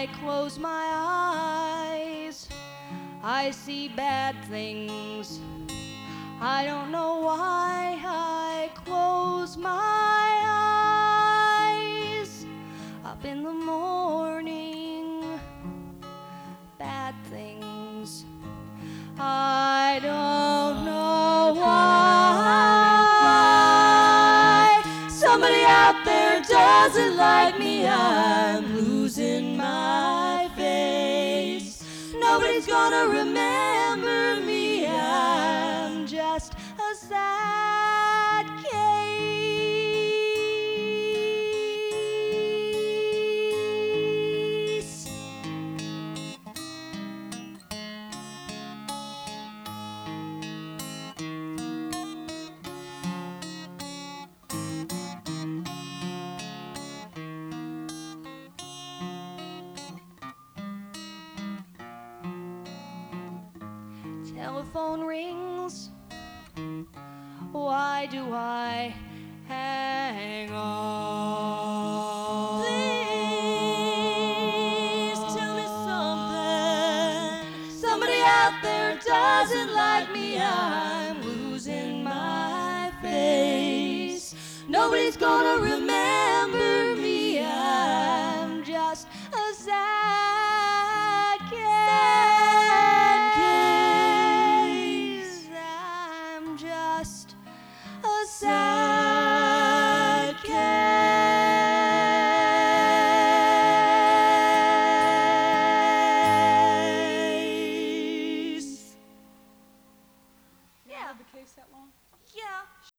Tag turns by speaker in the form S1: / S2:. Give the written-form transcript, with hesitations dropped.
S1: I close my eyes, I see bad things. I don't know why I close my eyes. Up in the morning, bad things. I don't know why. Somebody out there doesn't like me. I'm losing my face. Nobody's gonna remember me. I'm just a sad case. Telephone rings. Why do I hang on? Please tell me something. Somebody out there doesn't like me. I'm losing my face. Nobody's gonna remember me. I'm just a sad case. I'm just a sad case.
S2: You had the case that long?
S1: Yeah.